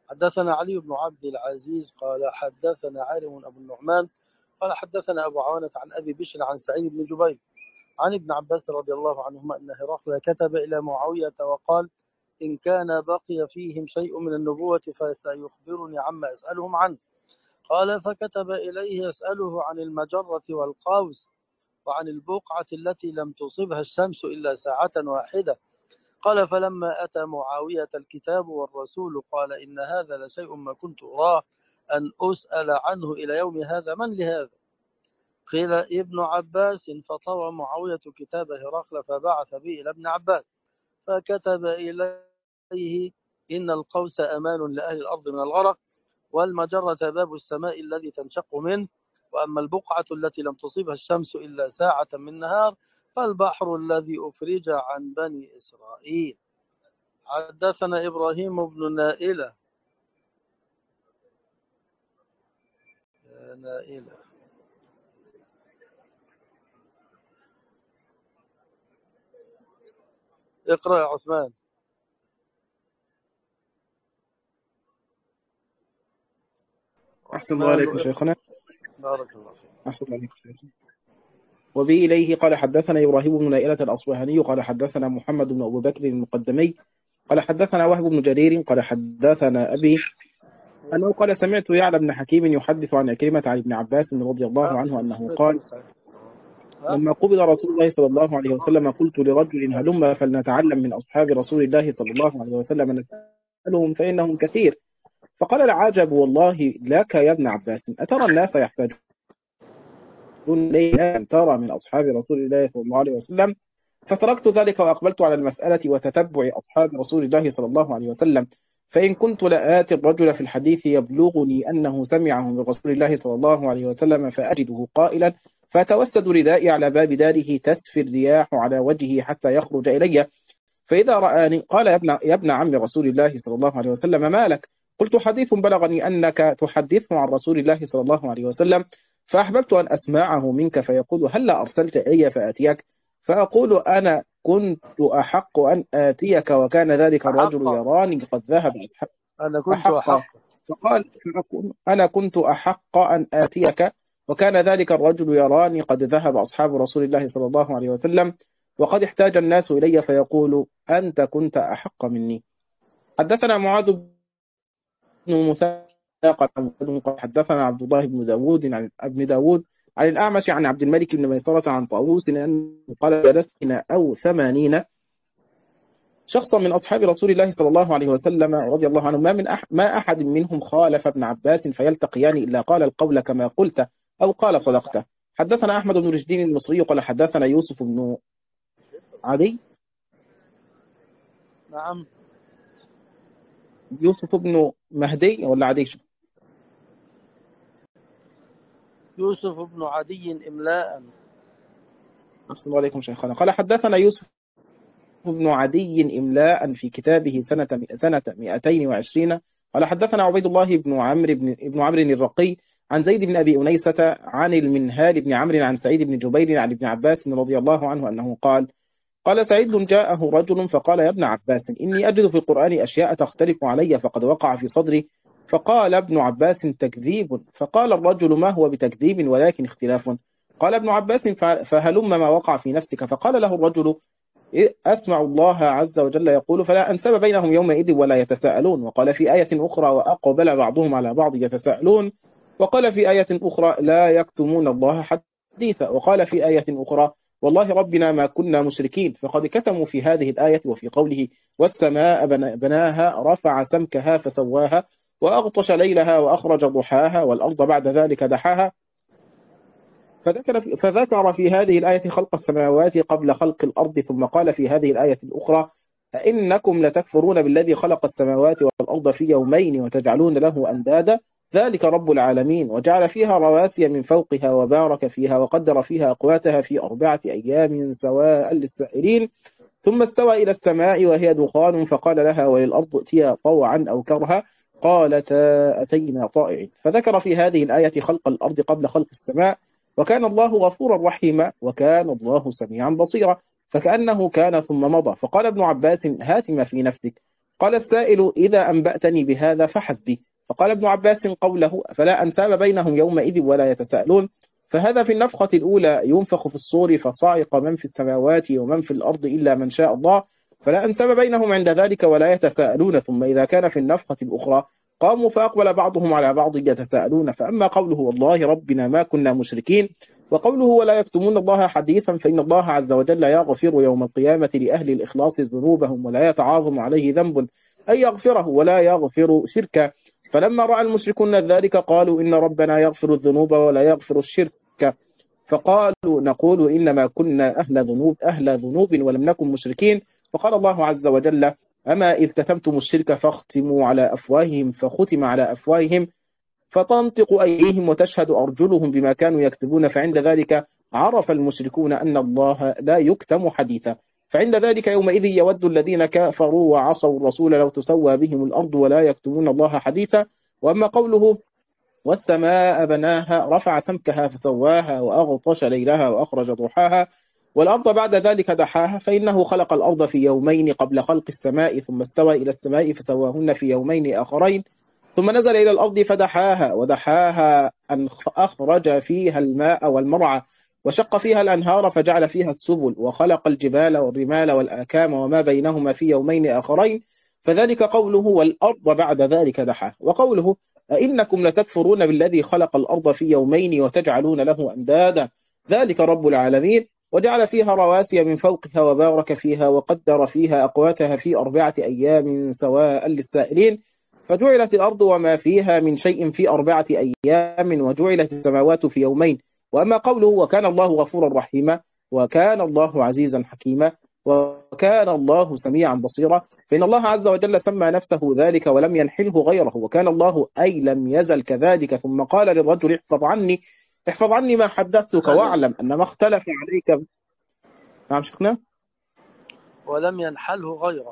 حدثنا علي بن عبد العزيز قال حدثنا عالم أبو النعمان قال حدثنا أبو عوانة عن أبي بشر عن سعيد بن جبير عن ابن عباس رضي الله عنهما أن هرقل كتب إلى معاوية وقال: إن كان بقي فيهم شيء من النبوة فسيخبرني عما أسألهم عنه. قال: فكتب إليه يسأله عن المجرة والقوس وعن البقعة التي لم تصبها الشمس إلا ساعة واحدة. قال: فلما أتى معاوية الكتاب والرسول قال: إن هذا لشيء ما كنت أراه أن أسأل عنه إلى يوم هذا، من لهذا؟ قيل: ابن عباس. فطوى معاوية كتاب هرقل فبعث به إلى ابن عباس فكتب إليه: إن القوس أمان لأهل الأرض من الغرق، والمجرة باب السماء الذي تنشق منه، وأما البقعة التي لم تصبها الشمس إلا ساعة من نهار فالبحر الذي أفرج عن بني إسرائيل. حدثنا إبراهيم بن نائلة اقرأ يا عثمان. أحسن الله عليكم عثمان شيخنا. بارك الله فيك. أحسن الله عليكم شيخنا. وبه إليه قال حدثنا إبراهيم بن نائلة الأصبهاني قال حدثنا محمد بن أبو بكر المقدمي قال حدثنا وهب بن جرير قال حدثنا أبي أنه قال: سمعت يعلى بن حكيم يحدث عن عكرمة عن ابن عباس رضي الله عنه أنه قال: لما قبض رسول الله صلى الله عليه وسلم قلت لرجل: هلم فلنتعلم من أصحاب رسول الله صلى الله عليه وسلم نسألهم فإنهم كثير. فقال: العجب والله لك يا ابن عباس، أترى الناس يحتاجون إليه أن ترى من أصحاب رسول الله صلى الله عليه وسلم؟ فتركت ذلك وأقبلت على المسألة وتتبع أصحاب رسول الله صلى الله عليه وسلم، فإن كنت لآتي الرجل في الحديث يبلغني أنه سمعه من رسول الله صلى الله عليه وسلم فأجده قائلا، فأتوسد ردائي على باب داره تسفي الرياح على وجهه حتى يخرج إلي، فإذا رآني قال: يا ابن عم رسول الله صلى الله عليه وسلم، ما لك؟ قلت: حديث بلغني أنك تحدث عن رسول الله صلى الله عليه وسلم، فأحببت أن أسمعه منك. فيقول: هلا أرسلت إلي فآتيك؟ فأقول: أنا كنت أحق أن آتيك وكان ذلك الرجل يراني قد ذهب. أنا كنت أحق. فقال: أنا كنت أحق أن آتيك وكان ذلك الرجل يراني قد ذهب أصحاب رسول الله صلى الله عليه وسلم وقد احتاج الناس إلي، فيقول: أنت كنت أحق مني. حدثنا معاذ بن موسى قال حدثنا عبد الله بن داود عن ابن داود عن الأعمش عن عبد الملك بن ميسرة عن طاووس أنه قال: جلسنا أو 80 شخصا من أصحاب رسول الله صلى الله عليه وسلم رضي الله عنه، ما أحد منهم خالف ابن عباس فيلتقيان إلا قال القول كما قلت أو قال صدقت. حدثنا أحمد بن رشدين المصري قال حدثنا يوسف بن عدي. نعم. يوسف بن مهدي ولا عدي؟ يوسف بن عدي إملاء. أحسن الله عليكم شيخنا. قال حدثنا يوسف بن عدي إملاء في كتابه سنة 220. قال حدثنا عبيد الله بن عمرو الرقي عن زيد بن أبي أنيسة عن المنهال بن عمرو عن سعيد بن جبير عن ابن عباس رضي الله عنه أنه قال سعيد: جاءه رجل فقال: يا ابن عباس، إني أجد في القرآن أشياء تختلف علي فقد وقع في صدري. فقال ابن عباس: تكذيب. فقال الرجل: ما هو بتكذيب ولكن اختلاف؟ قال ابن عباس: فهلم ما وقع في نفسك. فقال له الرجل: أسمع الله عز وجل يقول: فلا أنسب بينهم يومئذ ولا يتساءلون. وقال في آية أخرى: وأقبل بعضهم على بعض يتساءلون. وقال في آية أخرى: لا يكتمون الله حديثا. وقال في آية أخرى: والله ربنا ما كنا مشركين. فقد كتموا في هذه الآية وفي قوله: والسماء بناها رفع سمكها فسواها وأغطش ليلها وأخرج ضحاها والأرض بعد ذلك دحاها. فذكر في هذه الآية خلق السماوات قبل خلق الأرض، ثم قال في هذه الآية الأخرى: أئنكم لتكفرون بالذي خلق السماوات والأرض في يومين وتجعلون له أندادا ذلك رب العالمين، وجعل فيها رواسي من فوقها وبارك فيها وقدر فيها أقواتها في 4 أيام سواء للسائلين، ثم استوى إلى السماء وهي دخان فقال لها وللأرض ائتيا طوعا أو كرها قالتا أتينا طائعين. فذكر في هذه الآية خلق الأرض قبل خلق السماء، وكان الله غفورا رحيما وكان الله سميعا بصيرا، فكأنه كان ثم مضى. فقال ابن عباس: هات ما في نفسك. قال السائل: إذا أنبأتني بهذا فحسبي. فقال ابن عباس قوله: فلا أنساب بينهم يومئذ ولا يتساءلون. فهذا في النفخة الأولى ينفخ في الصور فصعق من في السماوات ومن في الأرض إلا من شاء الله، فلا أنساب بينهم عند ذلك ولا يتساءلون. ثم إذا كان في النفخة الأخرى قاموا فأقبل بعضهم على بعض يتساءلون. فأما قوله: والله ربنا ما كنا مشركين، وقوله: ولا يكتمون الله حديثا، فإن الله عز وجل يغفر يوم القيامة لأهل الإخلاص ذنوبهم ولا يتعاظم عليه ذنب أن يغفره ولا يغفر شركا. فلما رأى المشركون ذلك قالوا: إن ربنا يغفر الذنوب ولا يغفر الشرك. فقالوا: نقول إنما كنا أهل ذنوب ولم نكن مشركين. فقال الله عز وجل: أما إذ كتمتم الشرك فاختموا على أفواههم، فختم على أفواههم فتنطق أيديهم وتشهد أرجلهم بما كانوا يكسبون. فعند ذلك عرف المشركون أن الله لا يكتم حديثا. فعند ذلك يومئذ يود الذين كفروا وعصوا الرسول لو تسوى بهم الأرض ولا يكتمون الله حديثا. وأما قوله: والسماء بناها رفع سمكها فسواها وأغطش ليلها وأخرج ضحاها والأرض بعد ذلك دحاها، فإنه خلق الأرض في يومين قبل خلق السماء، ثم استوى إلى السماء فسواهن في يومين آخرين، ثم نزل إلى الأرض فدحاها، ودحاها أن أخرج فيها الماء والمرعى، وشق فيها الأنهار فجعل فيها السبل، وخلق الجبال والرمال والآكام وما بينهما في يومين آخرين. فذلك قوله: والأرض بعد ذلك دحاها. وقوله: أئنكم لتكفرون بالذي خلق الأرض في يومين وتجعلون له أندادا، ذلك رب العالمين. وجعل فيها رواسي من فوقها وبارك فيها وقدر فيها أقواتها في 4 أيام سواء للسائلين. فجعلت الأرض وما فيها من شيء في 4 أيام، وجعلت السماوات في يومين. وأما قوله: وكان الله غفورا رحيما، وكان الله عزيزا حكيما، وكان الله سميعا بصيرا، فإن الله عز وجل سمى نفسه ذلك ولم ينحله غيره، وكان الله أي لم يزل كذلك. ثم قال للرجل: احفظ عني ما حدثتك، واعلم أن ما اختلف عليك. نعم شيخنا. ولم ينحله غيره.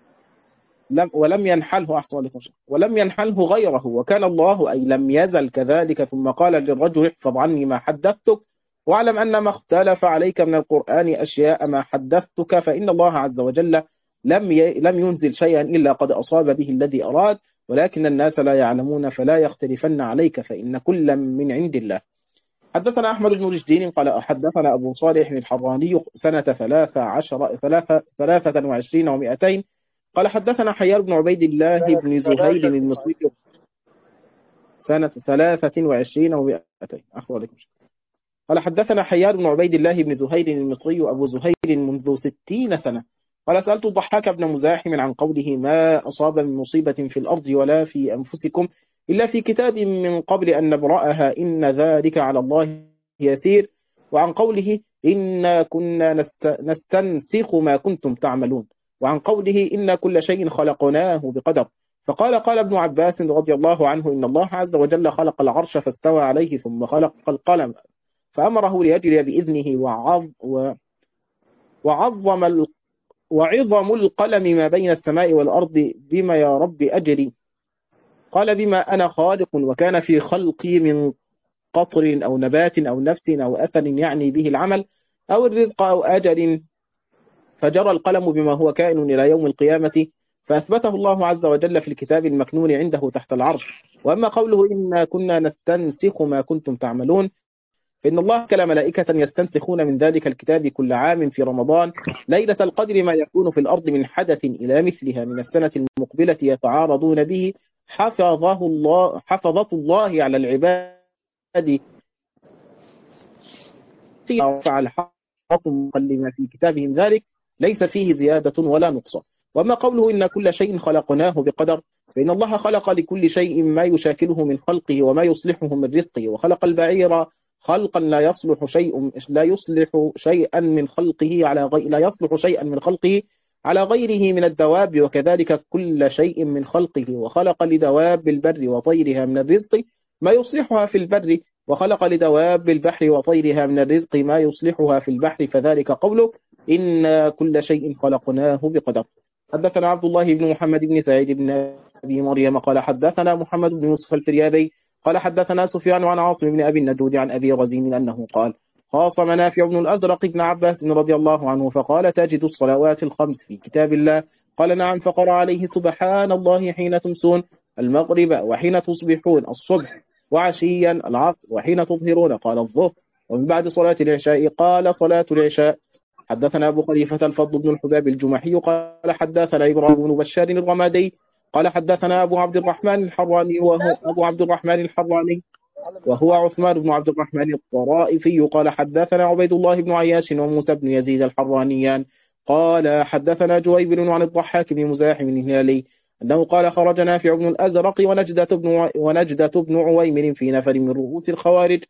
ولم ينحله، أحسن عليكم شيخ، ولم ينحله غيره، وكان الله أي لم يزل كذلك. ثم قال للرجل: احفظ عني ما حدثتك، واعلم أن ما اختلف عليك من القرآن أشياء ما حدثتك، فإن الله عز وجل لم ينزل شيئا إلا قد أصاب به الذي أراد، ولكن الناس لا يعلمون، فلا يختلفن عليك، فإن كل من عند الله. حدثنا أحمد بن رشدين قال حدثنا أبو صالح الحراني سنة 23 و200. قال حدثنا حيار بن عبيد الله بن زهير المصري سنة 23 و200. أحسن عليكم. قال حدثنا حيار بن عبيد الله بن زهير المصري أبو زهير منذ 60 سنة. قال سألت الضحاك بن مزاحم عن قوله: ما أصاب من مصيبة في الأرض ولا في أنفسكم إلا في كتاب من قبل أن نبرأها إن ذلك على الله يسير، وعن قوله: إنا كنا نستنسخ ما كنتم تعملون، وعن قوله: إن كل شيء خلقناه بقدر. قال ابن عباس رضي الله عنه: إن الله عز وجل خلق العرش فاستوى عليه، ثم خلق القلم فأمره ليجري بإذنه، وعظم القلم ما بين السماء والأرض: بما يا رب أجري؟ قال: بما أنا خالق. وكان في خلقي من قطر أو نبات أو نفس أو أثر يعني به العمل أو الرزق أو أجل، فجرى القلم بما هو كائن إلى يوم القيامة، فأثبته الله عز وجل في الكتاب المكنون عنده تحت العرش. وأما قوله: إنا كنا نستنسخ ما كنتم تعملون، فإن الله كلا ملائكة يستنسخون من ذلك الكتاب كل عام في رمضان ليلة القدر ما يكون في الأرض من حدث إلى مثلها من السنة المقبلة يتعارضون به، حفظة الله على العباد فعل حقهم لما في كتابهم ذلك ليس فيه زيادة ولا نقصان. وأما قوله: إن كل شيء خلقناه بقدر، فإن الله خلق لكل شيء ما يشاكله من خلقه وما يصلحه من رزقه، وخلق البعير خلقا لا يصلح شيئا من خلقه على غيره من الدواب، وكذلك كل شيء من خلقه، وخلق لدواب البر وطيرها من الرزق ما يصلحها في البر، وخلق لدواب البحر وطيرها من الرزق ما يصلحها في البحر، فذلك قوله: إن كل شيء خلقناه بقدر. حدثنا عبد الله بن محمد بن سعيد بن أبي مريم قال حدثنا محمد بن يوسف الفريابي قال حدثنا سفيان عن عاصم بن أبي النجود عن أبي رزين أنه قال: خاصم نافع بن الأزرق بن عباس رضي الله عنه فقال: تجد الصلوات الخمس في كتاب الله قال نعم. فقرأ عليه سبحان الله حين تمسون المغرب وحين تصبحون الصبح وعشيا العصر وحين تظهرون قال الظهر ومن بعد صلاة العشاء قال صلاة العشاء. حدثنا أبو خليفة الفضل بن الحباب الجمحي قال حدثنا إبراهيم بن بشار الرمادي قال حدثنا أبو عبد الرحمن الحراني وهو أبو عبد الرحمن الحراني وهو عثمان بن عبد الرحمن الطرائفي قال حدثنا عبيد الله بن عياش وموسى بن يزيد الحرانيان قال حدثنا جويبر عن الضحاك بن مزاحم الهلالي أنه قال خرج نافع بن الأزرق ونجدة بن عويمر في نفر من رؤوس الخوارج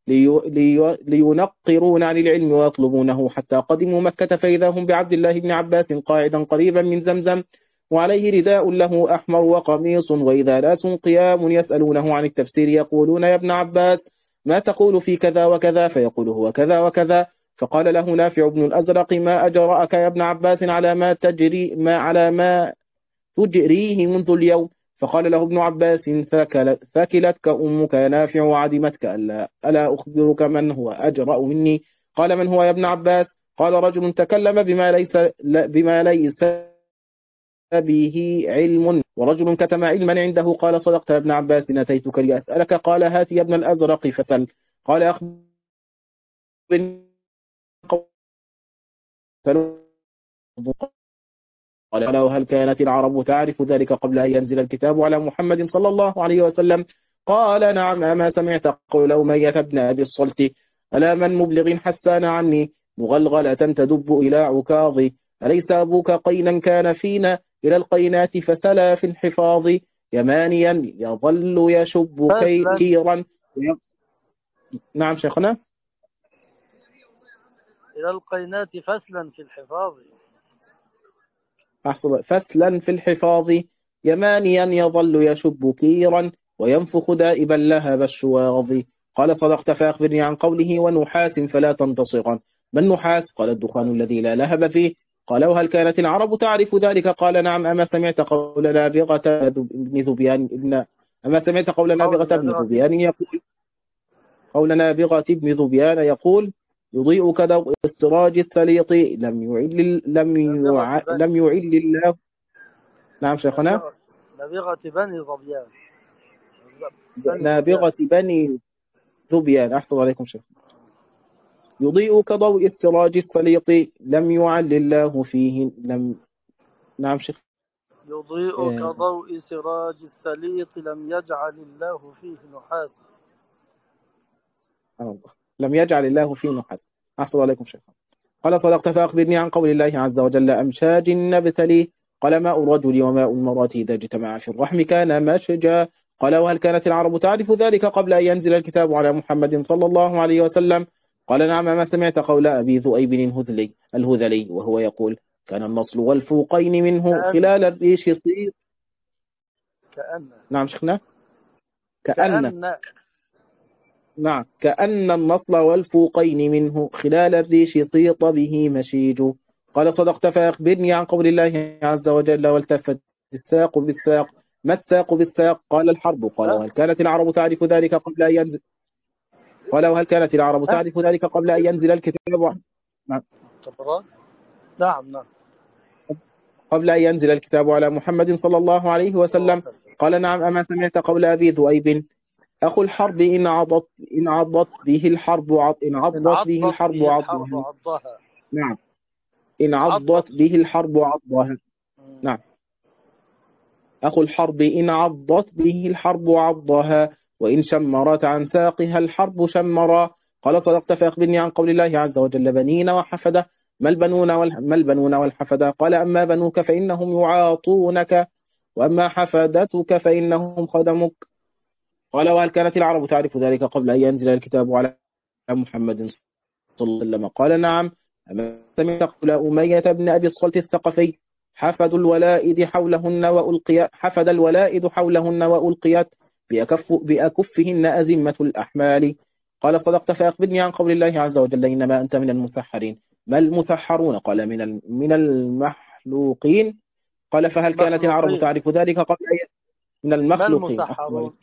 لينقرون عن العلم ويطلبونه حتى قدموا مكة فإذا هم بعبد الله بن عباس قاعدا قريبا من زمزم وعليه رداء له أحمر وقميص وإذا ناس قيام يسألونه عن التفسير يقولون يا ابن عباس ما تقول في كذا وكذا فيقول هو كذا وكذا. فقال له نافع بن الأزرق ما أجرأك يا ابن عباس على ما تجريه منذ اليوم. فقال له ابن عباس ثكلتك أمك يا نافع وعدمتك ألا أخبرك من هو أجرأ مني؟ قال من هو يا ابن عباس؟ قال رجل تكلم بما ليس به علم ورجل كتم علما عنده. قال صدقت يا ابن عباس أتيتك لأسألك. قال هات يا ابن الأزرق فسل. قال أخبرني قال له هل كانت العرب تعرف ذلك قبل أن ينزل الكتاب على محمد صلى الله عليه وسلم؟ قال نعم. أما سمعت قول أمية بن أبي الصلت ألا من مبلغ حسان عني مغلغلة تدب إلى عكاظ أليس أبوك قينا كان فينا إلى القينات فسلا في الحفاظ يمانيا يظل يشب كيرا نعم شيخنا. إلى القينات فسلا في الحفاظ. أحسن. فسلا في الحفاظ يمانيا يظل يشب كيرا وينفخ دائبا لهب الشواظ. قال صدقت فأخبرني عن قوله ونحاس فلا تنتصرا. ما النحاس؟ قال الدخان الذي لا لهب فيه. قال وهل كانت العرب تعرف ذلك؟ قال نعم. أما سمعت قول نابغة بن ذبيان يقول يضيء كضوء السراج السليط لم يعل الله. نعم شيخنا. نابغة بني ظبيان. نابغة بني ذبيان. أحسن عليكم شيخ. يضيء كضوء السراج السليط لم يعل الله فيه نعم شيخ. يضيء كضوء سراج السليط لم يجعل الله فيه نحاسا. لم يجعل الله فيه نحاسا. أحسن عليكم شيخ. قال صدقت فأخبرني عن قول الله عز وجل أمشاج نبتلي. قال ماء الرجل وماء المرأة إذا اجتمع في الرحم كان مشجا. قال وهل كانت العرب تعرف ذلك قبل أن ينزل الكتاب على محمد صلى الله عليه وسلم؟ قال نعم. ما سمعت قول أبي ذؤيب الهذلي وهو يقول كان النصل والفوقين منه خلال الريش صير. نعم شيخنا. نعم كأن النصل والفوقين منه خلال الريش صيط به مشيج. قال صدقت فأخبرني عن قول الله عز وجل والتفت الساق بالساق. ما الساق بالساق؟ قال الحرب. قال وهل كانت العرب تعرف ذلك قبل أن ينزل الكتاب؟ نعم قبل أن ينزل الكتاب على محمد صلى الله عليه وسلم. قال نعم. أما سمعت قول أبي ذؤيب أخو الحرب إن عضت به الحرب عضها. نعم إن عضت به الحرب عضها. نعم أخو الحرب إن عضت به الحرب عضها وإن شمرت عن ساقها الحرب شمرا. قال صدقت فأخبرني عن قول الله عز وجل بنين وحفدة. ما البنون والحفدة؟ قال أما بنوك فإنهم يعاطونك وأما حفدتك فإنهم خدمك. قال وهل كانت العرب تعرف ذلك قبل أن ينزل الكتاب على محمد صلى الله عليه وسلم؟ قال نعم. أما سمعت قول أمية بن أبي الصلت الثقفي حفد الولائد حولهن وألقيت بأكفهن أزمة الأحمال. قال صدقت فأخبرني عن قول الله عز وجل إنما أنت من المسحرين. ما المسحرون؟ قال من المخلوقين. قال فهل كانت العرب تعرف ذلك قبل من المخلوقين؟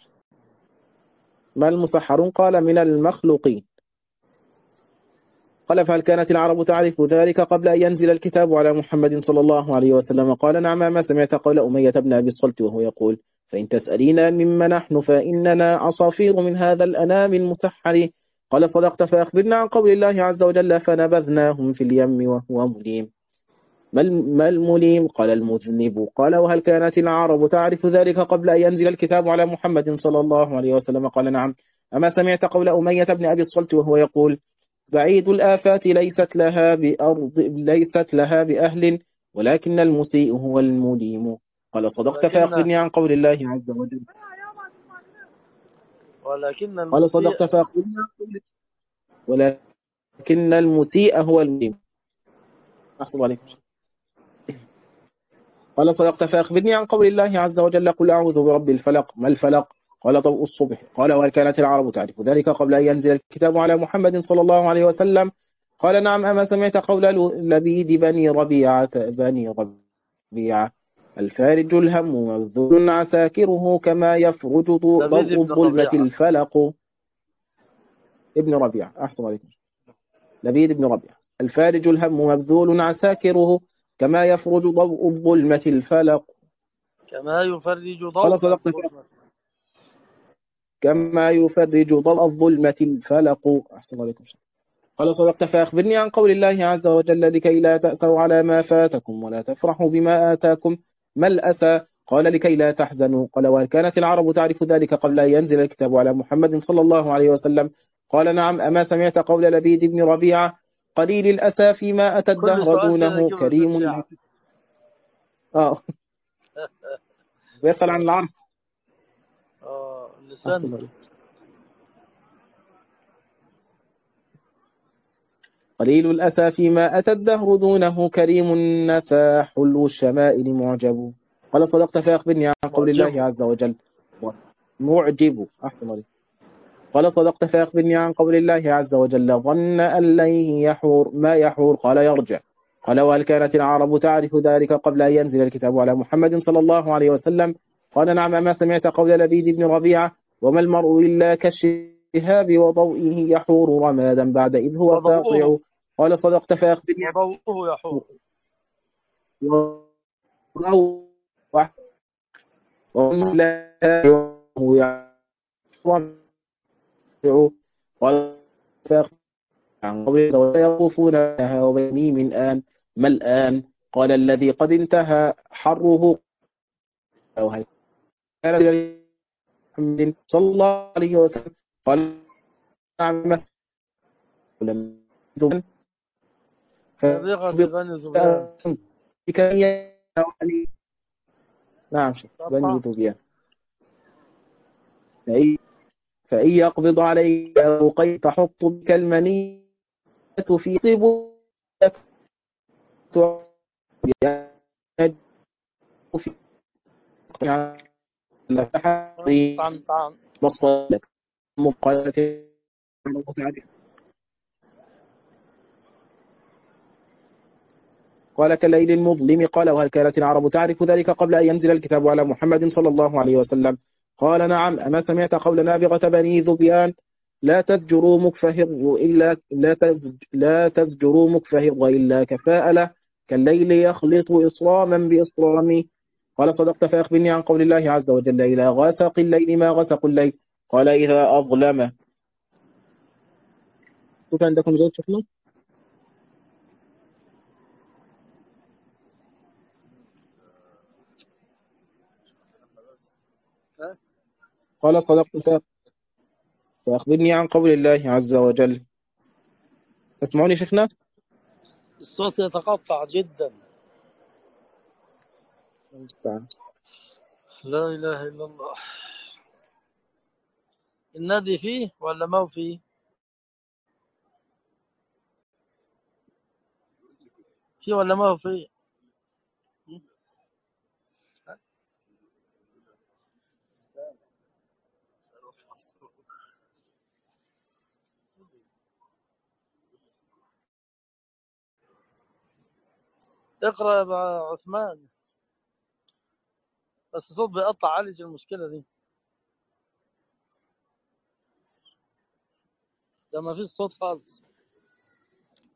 ما المسحرون؟ قال من المخلوقين. قال فهل كانت العرب تعرف ذلك قبل أن ينزل الكتاب على محمد صلى الله عليه وسلم؟ قال نعم. ما سمعت قول أمية بن أبي الصلت وهو يقول فإن تسألين مما نحن فإننا عصافير من هذا الأنام المسحر. قال صدقت فأخبرنا عن قول الله عز وجل فنبذناهم في اليم وهو مليم. ما المليم؟ قال المذنب. قال وهل كانت العرب تعرف ذلك قبل أن ينزل الكتاب على محمد صلى الله عليه وسلم؟ قال نعم. أما سمعت قول أمية بن أبي الصلت وهو يقول بعيد الآفات ليست لها بأهل ولكن المسيء هو المليم. قال صدقت ولكن فأخبرني عن قول الله عز وجل. ولكن قال المسيء صدقت فأخبرني عن قول ولكن المسيء هو المليم. أحسن عليكم. قال صدقت فأخبرني عن قول الله عز وجل قل أعوذ برب الفلق. ما الفلق؟ قال ضوء الصبح. قال وهل كانت العرب تعرف ذلك قبل أن ينزل الكتاب على محمد صلى الله عليه وسلم؟ قال نعم. أما سمعت قول لبيد بني ربيعة الفارج الهم مبذول عساكره كما يفرج لبيد ضوء بن الظلمة ربيعة. الفلق. ابن ربيعة. أحسن عليكم. لبيد بن ربيعة الفارج الهم مبذول عساكره كما يفرج ضوء الظلمة الفلق. كما يفرج قال ضوء صدقت الظلمة. كما يفرج ضوء الظلمة الفلق. أحسن عليكم. قال صدقت فأخبرني عن قول الله عز وجل لكي لا تأسوا على ما فاتكم ولا تفرحوا بما آتاكم. ما الأسى؟ قال لكي لا تحزنوا. قال وهل كانت العرب تعرف ذلك قبل أن ينزل الكتاب على محمد صلى الله عليه وسلم؟ قال نعم. أما سمعت قول لبيد بن ربيعة قليل الأسى فيما أتى كل الدهر سؤال كده دونه يجيبه في كريم. الشعب. ويسأل عن العرب. لساني. قليل الأسى فيما أتى الدهر دونه كريم نفى حلو الشمائل معجب. قال صدقت فأخبرني عن قول الله معجبه. عز وجل. معجب. أحسن عليك. قال صدقت فأخبرني عن قول الله عز وجل ظن أن لن يحور ما يحور قال يرجع. قال وهل كانت العرب تعرف ذلك قبل أن ينزل الكتاب على محمد صلى الله عليه وسلم؟ قال نعم. ما سمعت قول لبيد بن ربيعة وما المرء إلا كالشهاب وضوئه يحور رمادا بعد إذ هو وضوءه ساطع. قال صدقت فأخبرني وضوءه يحور. وروح ولا يحور. قال فأخبرني عن قوله يطوفون لها وبني من آن. ما الآن؟ قال الذي قد انتهى حره. أو هل كان محمد صلى الله عليه وسلم؟ قال نعم. لم سابقة بني زبيان. نعم شيخ بني طبعا. ذبيان. فإن يقبض عليك أوقي تحط بك المنية في طب في طعن طعن. مصالك مقالة. قال كالليل المظلم. قال وهل كانت العرب تعرف ذلك قبل أن ينزل الكتاب على محمد صلى الله عليه وسلم؟ قال نعم. أما سمعت قول نابغة بني ذبيان لا تزجروا مكفهر إلا لا تزجروا مكفهر وإلا كفاءة كالليل يخلط إصراما بإصرام. قال صدقت فأخبرني عن قول الله عز وجل إلى غسق الليل ما غسق الليل. قال إذا أظلم. شوف عندكم زوج شكله. قال صدقت فأخبرني عن قول الله عز وجل. تسمعوني شيخنا؟ الصوت يتقطع جدا. لا إله إلا الله. النادي فيه ولا ما هو فيه؟ فيه ولا ما هو فيه؟ اقرأ يا أبا عثمان. بس الصوت بيقطع. عالج المشكلة دي. ده ما فيش صوت خالص.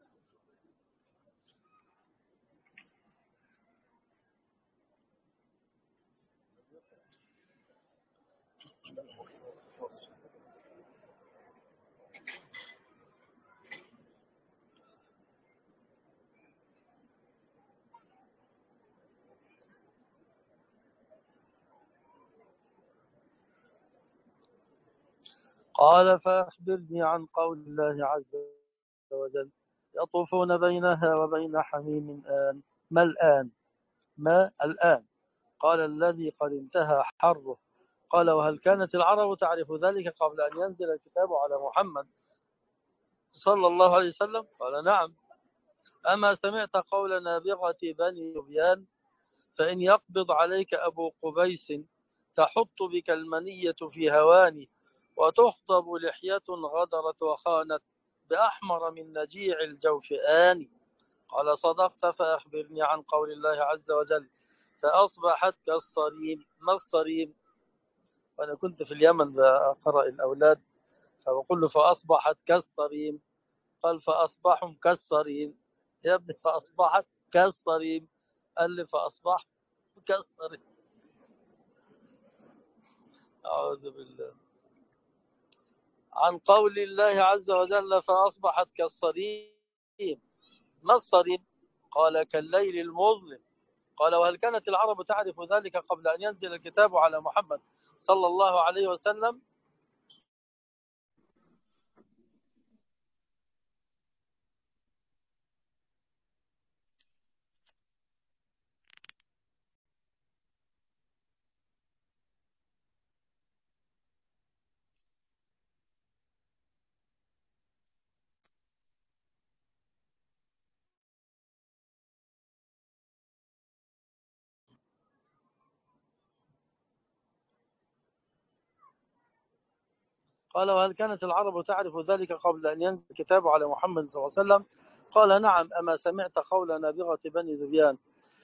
قال فأخبرني عن قول الله عز وجل يطوفون بينها وبين حميم آن. ما الآن؟ ما الآن؟ قال الذي قد انتهى حره. قال وهل كانت العرب تعرف ذلك قبل أن ينزل الكتاب على محمد صلى الله عليه وسلم؟ قال نعم. أما سمعت قول نابغة بني ذبيان فإن يقبض عليك أبو قبيس تحط بك المنية في هواني وتخطب لحية غدرت وخانت بأحمر من نجيع الجوف آني. قال صدقت فأخبرني عن قول الله عز وجل فأصبحت كالصريم. ما الصريم؟ وأنا كنت في اليمن بقرأ الأولاد فبقول له فأصبحت كالصريم. قال فأصبحوا كالصريم. يا ابني فأصبحت كالصريم. قال لي فأصبحت كالصريم. أعوذ بالله. عن قول الله عز وجل فأصبحت كالصريم. ما الصريم؟ قال كالليل المظلم. قال وهل كانت العرب تعرف ذلك قبل أن ينزل الكتاب على محمد صلى الله عليه وسلم؟ قال وهل كانت العرب تعرف ذلك قبل أن ينزل الكتاب على محمد صلى الله عليه وسلم؟ قال نعم. أما سمعت قول نابغة بني ذبيان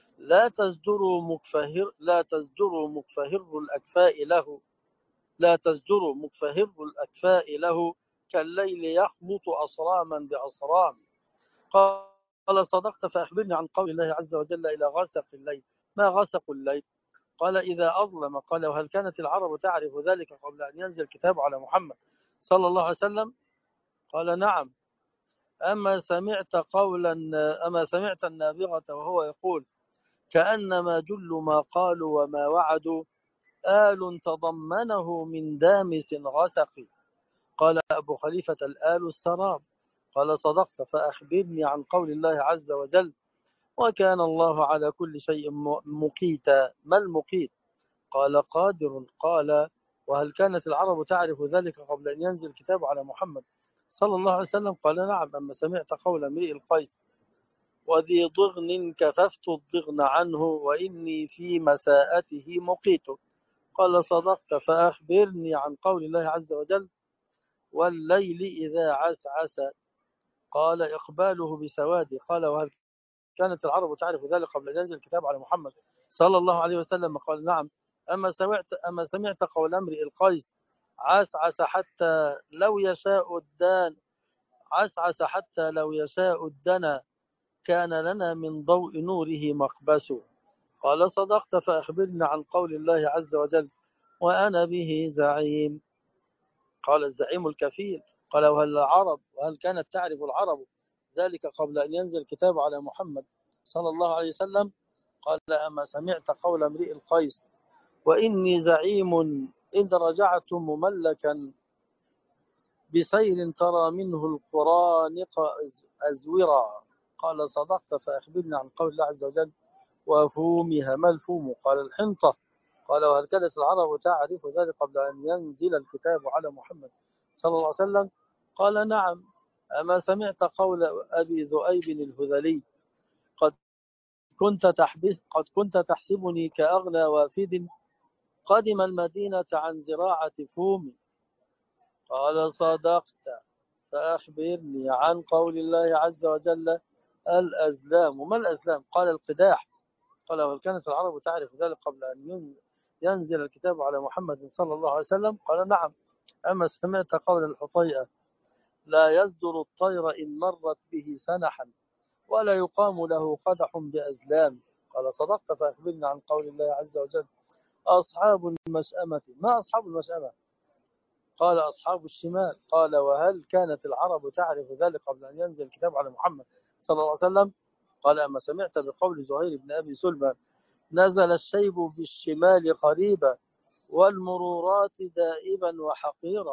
لا تزدروا مكفهر الأكفاء له لا تزدروا مكفهر الأكفاء له كالليل يخبط أصراما بأصرام. قال صدقت فأخبرني عن قول الله عز وجل إلى غسق الليل. ما غسق الليل؟ قال إذا أظلم. قال وهل كانت العرب تعرف ذلك قبل أن ينزل الكتاب على محمد صلى الله عليه وسلم؟ قال نعم. أما سمعت النابغة وهو يقول كأنما جل ما قالوا وما وعدوا آل تضمنه من دامس غسق. قال أبو خليفة الآل السراب. قال صدقت فأخبرني عن قول الله عز وجل وكان الله على كل شيء مقيتا. ما المقيت؟ قال قادر. قال وهل كانت العرب تعرف ذلك قبل أن ينزل الكتاب على محمد صلى الله عليه وسلم؟ قال نعم. أما سمعت قول امرئ القيس وذي ضغن كففت الضغن عنه وإني في مساءته مقيت. قال صدقت فأخبرني عن قول الله عز وجل والليل إذا عسعس. قال إقباله بسواد. قال وهل كانت العرب تعرف ذلك قبل أن ينزل الكتاب على محمد صلى الله عليه وسلم؟ قال نعم. أما سمعت قول امرئ القيس عسعس حتى لو يشاء الدان عسعس حتى لو يشاء الدنا كان لنا من ضوء نوره مقبس. قال صدقت فأخبرنا عن قول الله عز وجل وأنا به زعيم. قال الزعيم الكفيل. قال وهل كانت تعرف العرب ذلك قبل أن ينزل الكتاب على محمد صلى الله عليه وسلم؟ قال أما سمعت قول امرئ القيس وإني زعيم إن رجعت مملكا بسير ترى منه القرانق أزورا. قال صدقت فأخبرنا عن قول الله عز وجل وفومها. ما الفوم؟ قال الحنطة. قال وهل كانت العرب تعرف ذلك قبل أن ينزل الكتاب على محمد صلى الله عليه وسلم؟ قال نعم. أما سمعت قول أبي ذؤيب الهذلي قد قد كنت تحسبني كأغنى وافد قدم المدينة عن زراعة فوم. قال صدقت فأخبرني عن قول الله عز وجل الأزلام. ما الأزلام؟ قال القداح. قال وهل كانت العرب تعرف ذلك قبل أن ينزل الكتاب على محمد صلى الله عليه وسلم؟ قال نعم. أما سمعت قول الحطيئة لا يصدر الطير إن مرت به سنحا ولا يقام له قدح بأزلام. قال صدقت فأخبرنا عن قول الله عز وجل أصحاب المشأمة. ما أصحاب المشأمة؟ قال أصحاب الشمال. قال وهل كانت العرب تعرف ذلك قبل أن ينزل الكتاب على محمد صلى الله عليه وسلم؟ قال أما سمعت بقول زهير بن أبي سلمى نزل الشيب بالشمال قريبا والمرورات دائبا وحقيرا.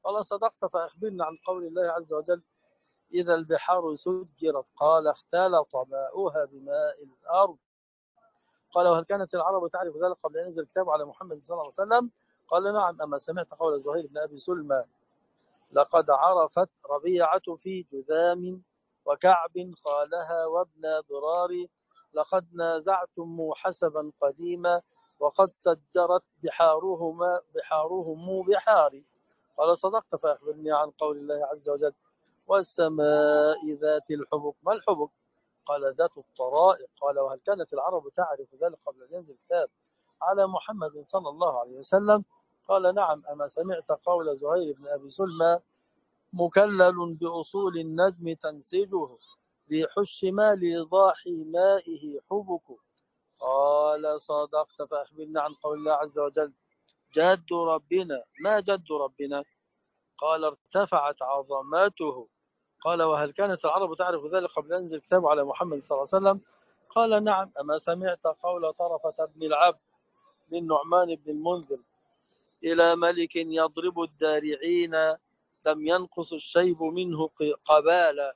قال صدقت فأخبرنا عن قول الله عز وجل إذا البحار سجرت قال اختلط ماؤها بماء الأرض. قال وهل كانت العرب تعرف ذلك قبل أن ينزل الكتاب على محمد صلى الله عليه وسلم؟ قال نعم. أما سمعت قول زهير بن أبي سلمى لقد عرفت ربيعة في جذام وكعب خالها وابن ضرار لقد نازعتم حسبا قديما وقد سجرت بحارهم بحاري. قال صدقت فأخبرني عن قول الله عز وجل والسماء ذات الحبك. ما الحبك؟ قال ذات الطرائق. قال وهل كانت العرب تعرف ذلك قبل أن ينزل الكتاب على محمد صلى الله عليه وسلم؟ قال نعم. أما سمعت قول زهير بن أبي سلمى مكلل بأصول النجم تنسجه بحش مال ضاحي مائه حبك. قال صدقت فأخبرنا عن قول الله عز وجل جد ربنا. ما جد ربنا؟ قال ارتفعت عظمته. قال وهل كانت العرب تعرف ذلك قبل أن ينزل الكتاب على محمد صلى الله عليه وسلم؟ قال نعم. أما سمعت قول طرفة بن العبد من نعمان بن المنذر إلى ملك يضرب الدارعين لم ينقص الشيب منه قبالا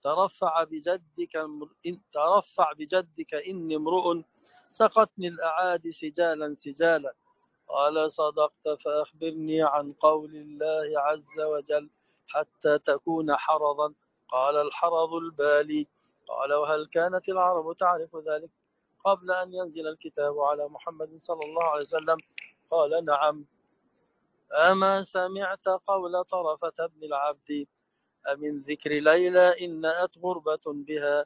ترفع بجدك إني امرؤ سقتني الأعادي سجالا سجالا. قال صدقت فأخبرني عن قول الله عز وجل حتى تكون حرضا. قال الحرض البالي. قال وهل كانت العرب تعرف ذلك قبل أن ينزل الكتاب على محمد صلى الله عليه وسلم؟ قال نعم. أما سمعت قول طرفة بن العبد أمن ذكر ليلى إن أت غربة بها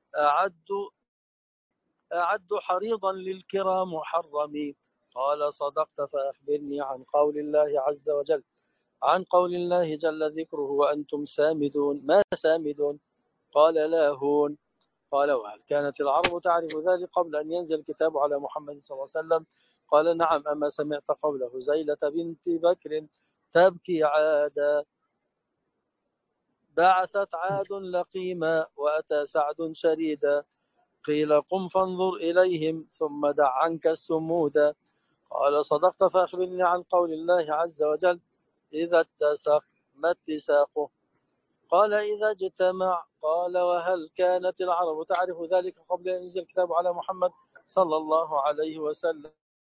أعد حريضا للكرى محرمي. قال صدقت فأخبرني عن قول الله عز وجل عن قول الله جل ذكره وأنتم سامدون. ما سامدون؟ قال لاهون. قال وهل كانت العرب تعرف ذلك قبل أن ينزل الكتاب على محمد صلى الله عليه وسلم؟ قال نعم. أما سمعت قوله زيلة بنت بكر تبكي عادا بعثت عاد لقيما وأتى سعد شريدا قيل قم فانظر إليهم ثم دع عنك السمودا. قال صدقت فأخبرني عن قول الله عز وجل إذا اتسق. ما اتساقه؟ قال إذا اجتمع. قال وهل كانت العرب تعرف ذلك قبل أن ينزل الكتاب على محمد صلى الله عليه وسلم؟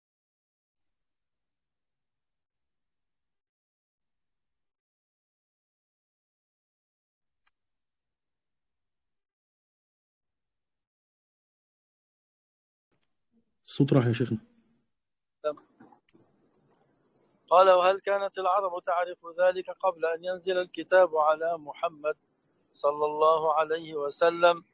الصوت راح يا شيخنا. قال وهل كانت العرب تعرف ذلك قبل أن ينزل الكتاب على محمد صلى الله عليه وسلم؟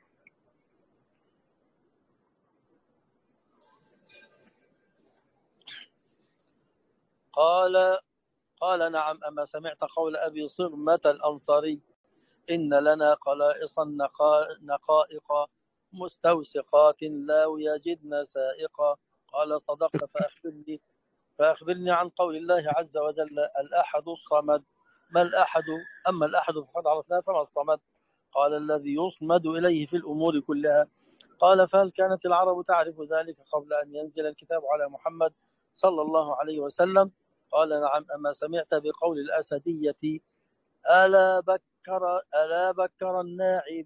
قال نعم. أما سمعت قول أبي صرمة الأنصاري إن لنا قلائصا نقائق مستوسقات لا يجدن سائقا. قال صدقت فأخبرني عن قول الله عز وجل الأحد الصمد. ما الأحد؟ أما الأحد فقد عرفناه فما الصمد؟ قال الذي يصمد إليه في الأمور كلها. قال فهل كانت العرب تعرف ذلك قبل أن ينزل الكتاب على محمد صلى الله عليه وسلم؟ قال نعم. أما سمعت بقول الأسدية ألا بكر الناعي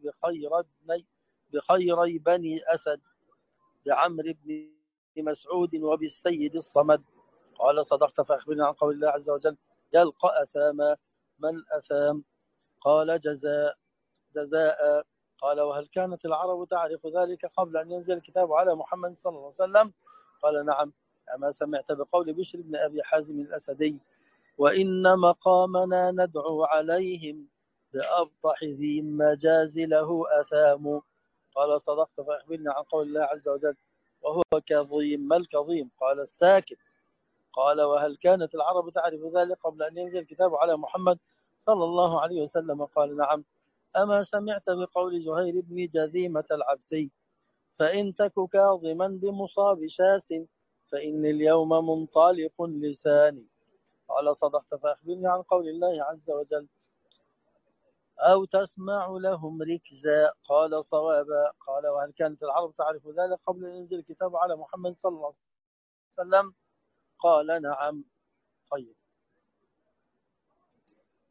بخيري بني أسد بعمر بن مسعود وبالسيد الصمد. قال صدقت فأخبرنا عن قول الله عز وجل يلقى أثاما. ما الأثام؟ قال جزاء. قال وهل كانت العرب تعرف ذلك قبل أن ينزل الكتاب على محمد صلى الله عليه وسلم؟ قال نعم. أما سمعت بقول بشر بن أبي حازم الأسدي وإن مقامنا ندعو عليهم بأبطح ذي المجاز له أثام. قال صدقت فأخبرني عن قول الله عز وجل وهو كظيم. ما الكظيم؟ قال الساكت. قال وهل كانت العرب تعرف ذلك قبل أن ينزل الكتاب على محمد صلى الله عليه وسلم؟ قال نعم. أما سمعت بقول زهير بن جذيمة العبسي فإن تك كاظما بمصاب شاس فإن اليوم منطلق لساني. قال صدقت فأخبرني عن قول الله عز وجل أو تسمع لهم ركزا. قال صوابا. قال وهل كانت العرب تعرف ذلك قبل أن ينزل الكتاب على محمد صلى الله عليه وسلم؟ قال نعم. طيب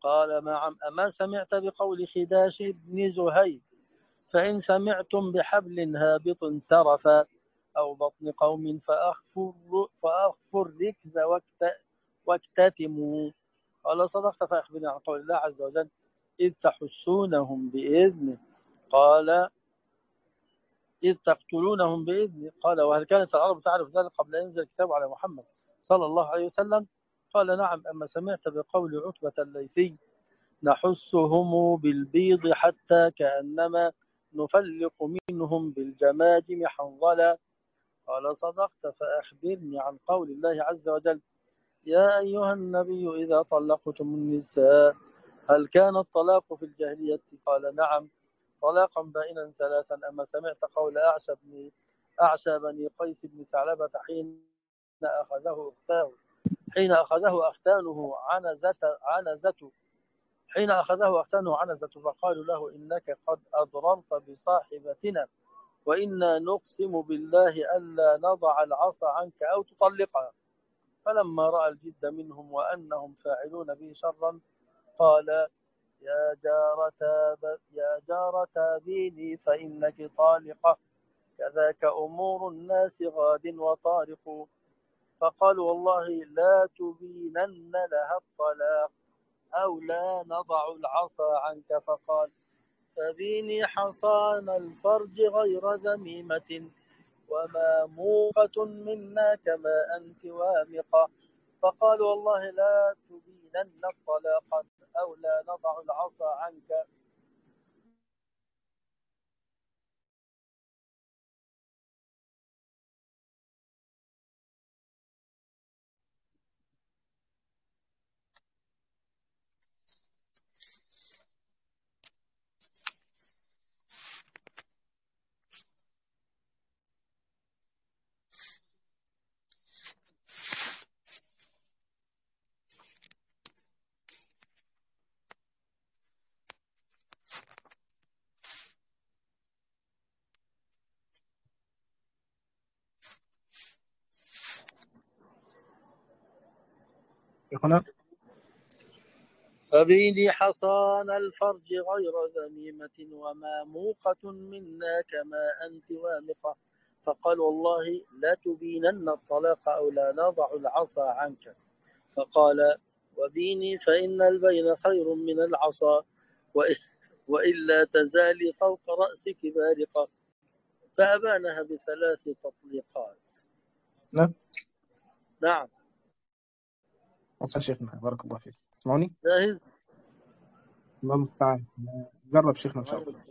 قال نعم. أما سمعت بقول خداش بن زهير فإن سمعتم بحبل هابط سرفا أو بطن قوم فأخفوا الركز واكتتموا. قال صدقت فأخبرني عن قول الله عز وجل إذ تحسونهم بإذنه قال إذ تقتلونهم بإذنه قال وهل كانت العرب تعرف ذلك قبل أن ينزل الكتاب على محمد صلى الله عليه وسلم؟ قال نعم. أما سمعت بقول عتبة الليثي نحسهم بالبيض حتى كأنما نفلق منهم بالجماجم حنظلا. قال صدقت فأخبرني عن قول الله عز وجل يا أيها النبي إذا طلقتم النساء هل كان الطلاق في الجاهلية؟ قال نعم طلاقا بائنا ثلاثا. أما سمعت قول أعشى بني قيس بن ثعلبة حين أخذه أختانه عنزة فقالوا له إنك قد أضررت بصاحبتنا وإنا نقسم بالله ألا نضع العصا عنك أو تطلقها. فلما رأى الجد منهم وأنهم فاعلون به شرا قال يا جارة بيني فإنك طالقة كذاك أمور الناس غاد وطارق. فقالوا والله لا تبينن لها الطلاق أو لا نضع العصا عنك. فقال فبيني حصان الفرج غير ذميمة وماموقة منا كما أنت وامقة. فقالوا والله لا تبينن الطلاق أو لا نضع العصا عنك. هنا فبيني حصان الفرج غير ذميمة وماموقة منا كما أنت وامقة. فقال والله لا تبينن الطلاق أو لا نضع العصا عنك. فقال وبيني فإن البين خير من العصا وإلا تزالي فوق رأسك بارقة. فأبانها بثلاث تطليقات. نعم نعم وصل شيخنا بارك الله فيك تسمعوني جاهز. الله المستعان جرب شيخنا إن شاء الله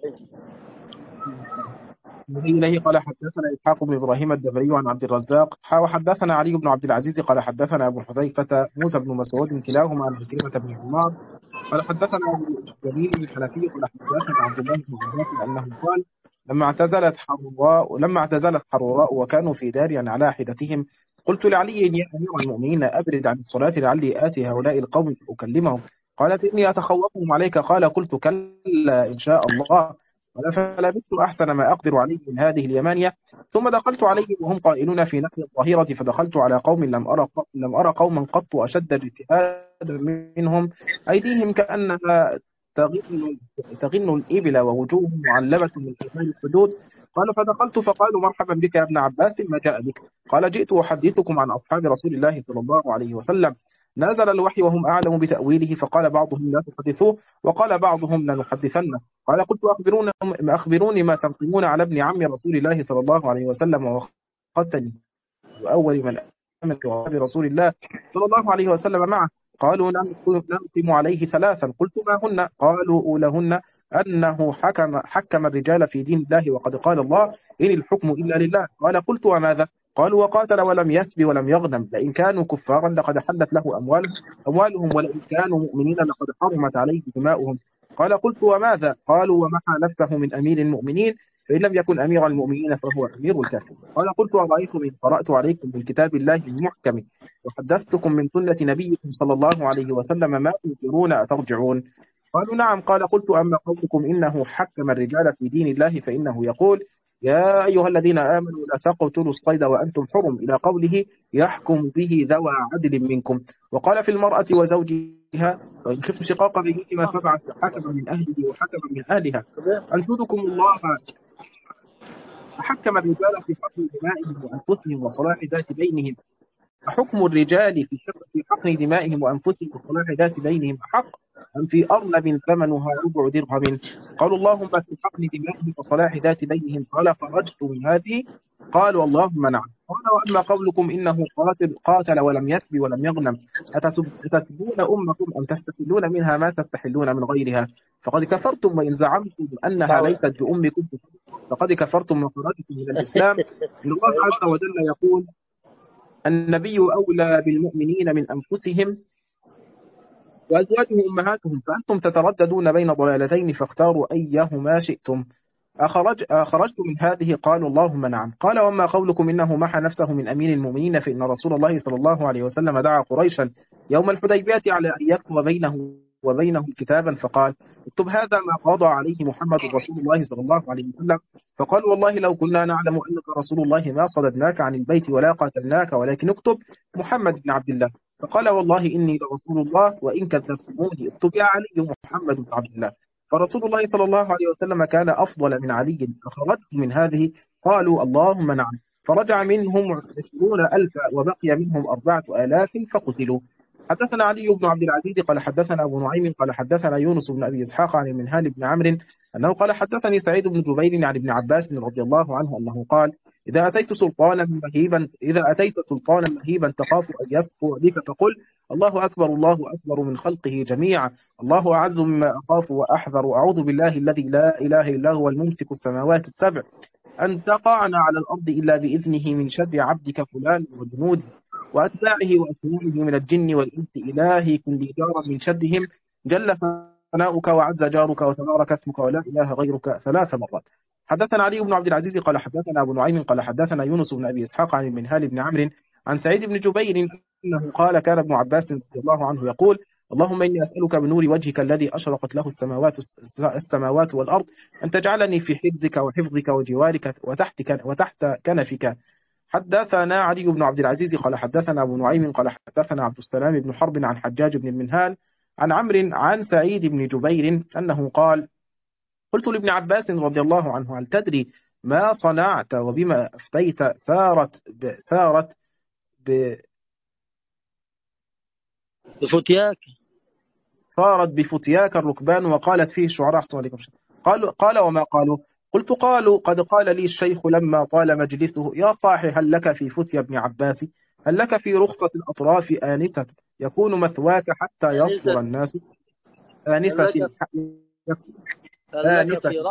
إليه قال حدثنا إسحاق بن إبراهيم الدبري عن عبد الرزاق وحدثنا علي بن عبد العزيز قال حدثنا أبو حذيفة موسى بن مسعود كلاهما عن عكرمة بن عمار قال حدثنا أبو جميل الحنفي قال حدثنا عبد الله بن عباس أنه قال لما اعتزلت حروراء وكانوا في دار على حدتهم قلت لعلي يا أمير المؤمنين أبرد عن الصلاة لعلي آتي هؤلاء القوم فأكلمهم قال إني أتخوفهم عليك قال قلت كلا إن شاء الله قال فلبثت أحسن ما أقدر عليه من هذه اليمانية ثم دخلت عليهم وهم قائلون في نحو الظهيرة فدخلت على قوم لم أرى قوما قط أشد اجتهادا منهم أيديهم كأنها تغن الإبل ووجوههم معلبة من حمال الحدود قال فدخلت فقالوا مرحبا بك يا ابن عباس ما جاء بك قال جئت أحدثكم عن أصحاب رسول الله صلى الله عليه وسلم نزل الوحي وهم أعلم بتأويله فقال بعضهم لا تحدثوه وقال بعضهم لنحدثنه قال قلت أخبروني ما تنقمون على ابن عم رسول الله صلى الله عليه وسلم وختني وأول من آمن برسول الله صلى الله عليه وسلم معه قالوا ننقم عليه ثلاثا قلت ما هن قالوا أولهن أنه حكم الرجال في دين الله وقد قال الله إن الحكم إلا لله قال قلت وماذا قالوا وقاتل ولم يسب ولم يغنم لئن كانوا كفارا لقد حلت له أموالهم ولئن كانوا مؤمنين لقد حرمت عليه دماؤهم قال قلت وماذا قالوا ومحى نفسه من أمير المؤمنين فإن لم يكن أمير المؤمنين فهو أمير الكافرين قال قلت أرأيتم إن قرأت عليكم من كتاب الله المحكم وحدثتكم من سنة نبيكم صلى الله عليه وسلم ما تنكرون أترجعون قالوا نعم قال قلت أما قولكم إنه حكم الرجال في دين الله فإنه يقول يا أيها الذين آمنوا لا تقتلوا الصيد وأنتم حرم إلى قوله يحكم به ذوى عدل منكم وقال في المرأة وزوجها وإن خفتم شقاق بينهما فابعث حكما من أهله وحكما من أهلها. أنشدكم الله فحكم الرجال في حقن دمائهم وأنفسهم وصلاح ذات بينهم. أحكم الرجال في حقن دمائهم وأنفسهم وصلاح ذات بينهم أحق أم في أرنب ثمنها ربع درهم؟ قالوا اللهم في حقن دمائهم وصلاح ذات بينهم. قال خرجت من هذه. قالوا اللهم نعم. قال وأما قولكم إنه قاتل ولم يسب ولم يغنم أتسبون أمكم أم تستحلون منها ما تستحلون من غيرها؟ فقد كفرتم وإن زعمتم أنها ليست بأمكم فقد كفرتم وخرجتم من الإسلام. إن الله عز وجل يقول النبي أولى بالمؤمنين من أنفسهم وأزواجه أمهاتهم فأنتم تترددون بين ضلالتين فاختاروا أيهما شئتم. أخرجت من هذه؟ قالوا اللهم نعم. قال وما قولكم إنه محى نفسه من أمير المؤمنين فإن رسول الله صلى الله عليه وسلم دعا قريشا يوم الحديبية على أن يكتب بينه وبينهم كتابا فقال اكتب هذا ما قضى عليه محمد رسول الله صلى الله عليه وسلم. فقال والله لو كنا نعلم أنك رسول الله ما صددناك عن البيت ولا قاتلناك ولكن اكتب محمد بن عبد الله. فقال والله إني لرسول الله وإن كذبتموني اكتب يا علي محمد بن عبد الله. فرسول الله صلى الله عليه وسلم كان أفضل من علي. فخرجت من هذه. قالوا اللهم نعم. فرجع منهم 20,000 وبقي منهم 4,000 فقتلوا. حدثنا علي بن عبد العزيز قال حدثنا أبو نعيم قال حدثنا يونس بن أبي إسحاق عن المنهال بن عمرو أنه قال حدثني سعيد بن جبير عن ابن عباس رضي الله عنه أنه قال إذا أتيت سلطانا مهيبا تخاف أن يسقط بك فقل الله أكبر من خلقه جميعا الله أعز مما أخاف وأحذر أعوذ بالله الذي لا إله إلا هو الممسك السماوات السبع أن تقعن على الأرض إلا بإذنه من شر عبدك فلان وجنوده وأتباعه وأسمائه من الجن والإنس إلهي كن لي جارا من شرهم جل ثناؤك وعز جارك وتبارك اسمك ولا إله غيرك 3 مرات. حدثنا علي بن عبد العزيز قال حدثنا أبو نعيم قال حدثنا يونس بن أبي إسحاق عن المنهال بن عمرو عن سعيد بن جبير أنه قال كان ابن عباس رضي الله عنه يقول اللهم إني أسألك بنور وجهك الذي أشرقت له السماوات والأرض أن تجعلني في حفظك وحفظك وجوارك وتحت كنفك. حدثنا علي بن عبد العزيز قال حدثنا أبو نعيم قال حدثنا عبد السلام بن حرب عن حجاج بن المنهال عن عمرو عن سعيد بن جبير أنه قال قلت لابن عباس رضي الله عنه هل تدري ما صنعت وبما أفتيت؟ بفتياك صارت بفتياك الركبان وقالت فيه الشعراء أحسن عليكم. قال وما قالوا؟ قالوا قد قال لي الشيخ لما طال مجلسه يا صاحي هل لك في فتيا ابن عباس هل لك في رخصة الأطراف آنسة يكون مثواك حتى يصبر الناس آنسة هل لك في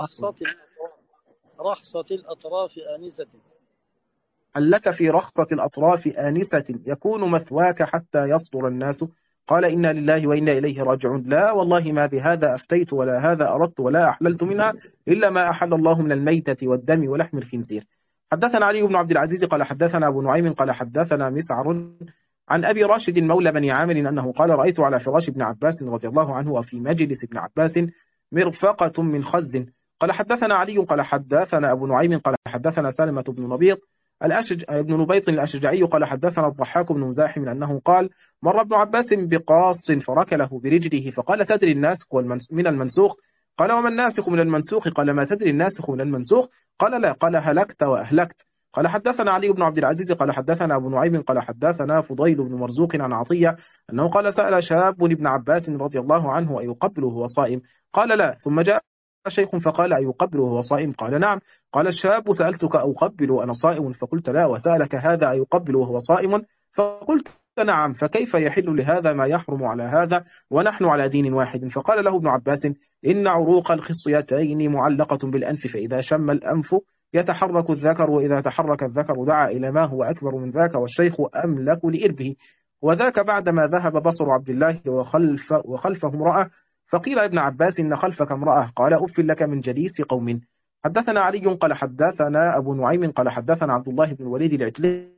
رخصة الأطراف آنسة هل لك في رخصة الأطراف آنسة يكون مثواك حتى يصبر الناس؟ قال إنا لله وإنا إليه راجعون. لا والله ما بهذا أفتيت ولا هذا أردت ولا أحللت منها إلا ما أحل الله من الميتة والدم ولحم الخنزير. حدثنا علي بن عبد العزيز قال حدثنا أبو نعيم قال حدثنا مسعر عن أبي راشد مولى بني عامر أنه قال رأيت على فراش ابن عباس رضي الله عنه وفي مجلس ابن عباس مرفقة من خز. قال حدثنا علي قال حدثنا أبو نعيم قال حدثنا سلمة بن نبيط ابن نبيط الأشجعي قال حدثنا الضحاك بن مزاحم أنه قال مر ابن عباس بقاص فركله برجله فقال تدري الناسخ من المنسوخ؟ قال وما الناسخ من المنسوخ؟ قال ما تدري الناسخ من المنسوخ؟ قال لا. قال هلكت وأهلكت. قال حدثنا علي بن عبد العزيز قال حدثنا أبو نعيم قال حدثنا فضيل بن مرزوق عن عطية أنه قال سأل شاب ابن عباس رضي الله عنه أيقبله وهو صائم؟ قال لا. ثم جاء شيخ فقال أيقبل وهو صائم؟ قال نعم. قال الشاب سألتك أقبل وأنا صائم؟ فقلت لا. وسألك هذا أيقبل وهو صائم؟ فقلت نعم. فكيف يحل لهذا ما يحرم على هذا ونحن على دين واحد؟ فقال له ابن عباس إن عروق الخصيتين معلقة بالأنف فإذا شم الأنف يتحرك الذكر وإذا تحرك الذكر دعا إلى ما هو أكبر من ذاك والشيخ أملك لإربه وذاك بعدما ذهب بصر عبد الله وخلفه امرأة. فقيل ابن عباس إن خلفك امرأة. قال أف لك من جليس قوم. حدثنا علي قال حدثنا أبو نعيم قال حدثنا عبد الله بن الوليد العتلي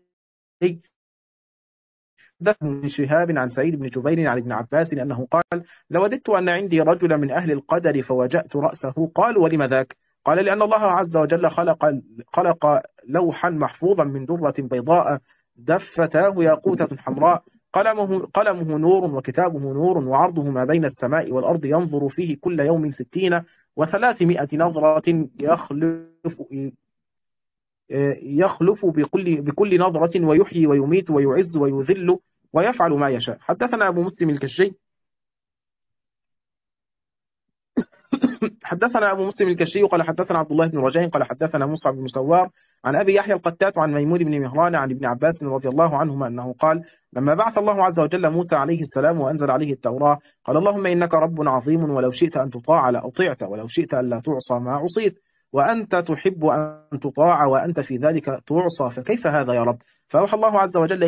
من شهاب عن سعيد بن جبير عن ابن عباس أنه قال لوددت أن عندي رجلا من أهل القدر فوجأت رأسه. قال ولم ذاك؟ قال لأن الله عز وجل خلق لوحا محفوظا من درة بيضاء دفتاه ياقوتة حمراء قلمه نور وكتابه نور وعرضه ما بين السماء والأرض ينظر فيه كل يوم 60 و300 نظرة يخلف بكل نظرة ويحيي ويميت ويعز ويذل ويفعل ما يشاء. حدثنا أبو مسلم الكشي حدثنا أبو مسلم الكشي قال حدثنا عبد الله بن رجاء قال حدثنا مصعب بن سوار عن أبي يحيى القتات عن ميمون بن مهران عن ابن عباس رضي الله عنهما أنه قال لما بعث الله عز وجل موسى عليه السلام وأنزل عليه التوراة قال اللهم إنك رب عظيم ولو شئت أن تطاع لأطيعت ولو شئت أن لا تعصى ما عصيت وأنت تحب أن تطاع وأنت في ذلك تعصى فكيف هذا يا رب. فأوحى الله عز وجل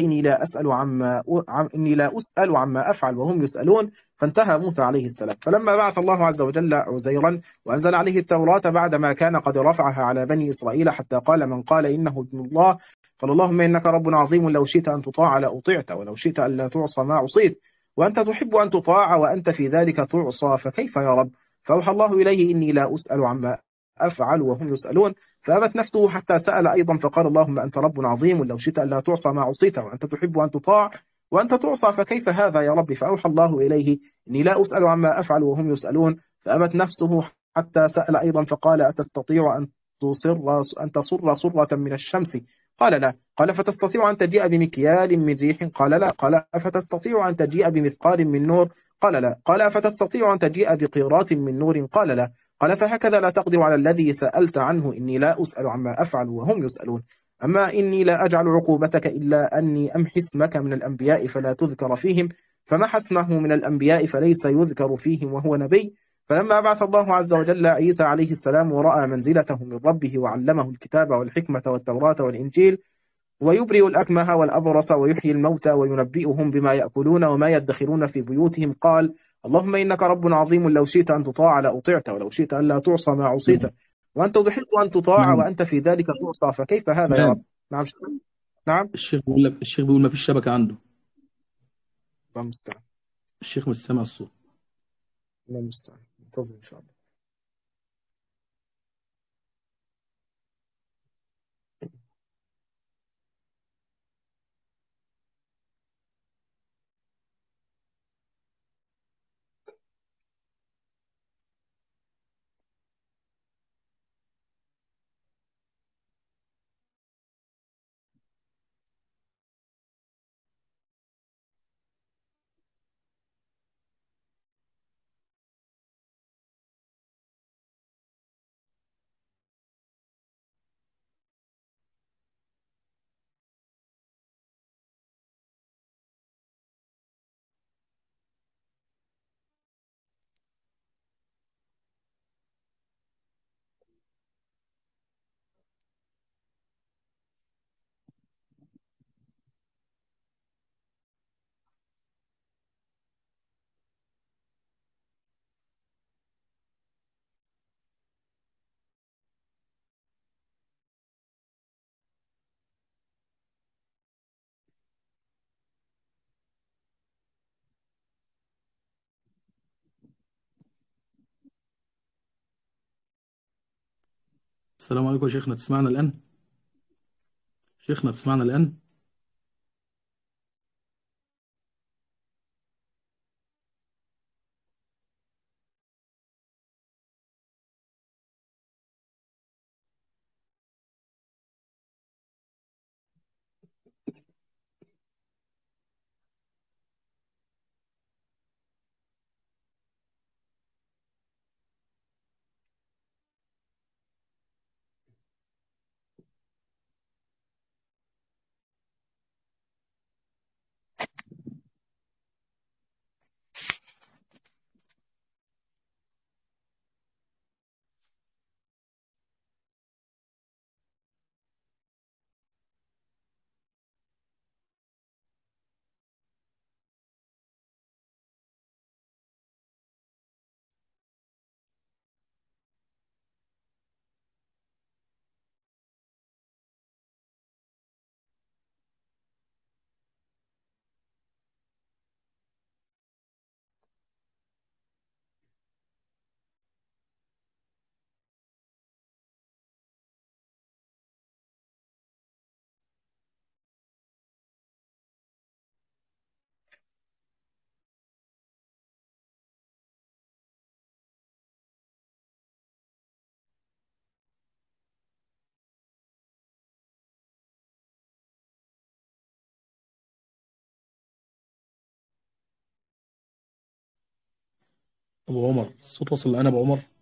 إني لا أسأل عما أفعل وهم يسألون. فانتهى موسى عليه السلام. فلما بعث الله عز وجل عزيرا وأنزل عليه التوراة بعدما كان قد رفعها على بني إسرائيل حتى قال من قال إنه ابن الله قال اللهم إنك رب عظيم لو شئت أن تطاع لأطعت ولو شئت أن لا تعصى ما عصيت وأنت تحب أن تطاع وأنت في ذلك تعصى فكيف يا رب. فأوحى الله إليه إني لا أسأل عما أفعل وهم يسألون. فأبت نفسه حتى سأل أيضا فقال اللهم أنت رب عظيم لو شئت أن لا تعصى ما عصيت وأنت تحب أن تطاع وأنت تعصى فكيف هذا يا رب. فأوحى الله إليه إني لا أسأل عما أفعل وهم يسألون. فأبت نفسه حتى سأل أيضا فقال أتستطيع أن تصر صرة من الشمس قال لا. قال فتستطيع أن تجيء بمكيال من ريح قال لا. قال أفتستطيع أن تجيء بمثقال من نور قال لا. قال أفتستطيع أن تجيء بقيرات من نور قال لا. قال فهكذا لا تقدر على الذي سألت عنه إني لا أسأل عما أفعل وهم يسألون. أما إني لا أجعل عقوبتك إلا أني أمحي اسمك من الأنبياء فلا تذكر فيهم فمحى اسمه من الأنبياء فليس يذكر فيهم وهو نبي. فلما بعث الله عز وجل عيسى عليه السلام ورأى منزلته من ربه وعلمه الكتاب والحكمة والتوراة والإنجيل ويبرئ الأكمه والأبرص ويحيي الموتى وينبئهم بما يأكلون وما يدخرون في بيوتهم قال اللهم إنك رب عظيم لو شئت أن تطاع لأطعت ولو شئت أن لا تعصى ما عصيت نعم. وأنت تحب أن تطاع نعم. وأنت في ذلك تعصى فكيف هذا يا رب. تمام. نعم. نعم. الشيخ بيقول ما فيش شبكة عنده. الله المستعان. الشيخ مش سامع الصوت. الله المستعان انتظر إن شاء الله. السلام عليكم يا شيخنا، تسمعنا الآن؟ شيخنا تسمعنا الآن؟ أبو عمر، الصوت وصل لأنا أبو عمر.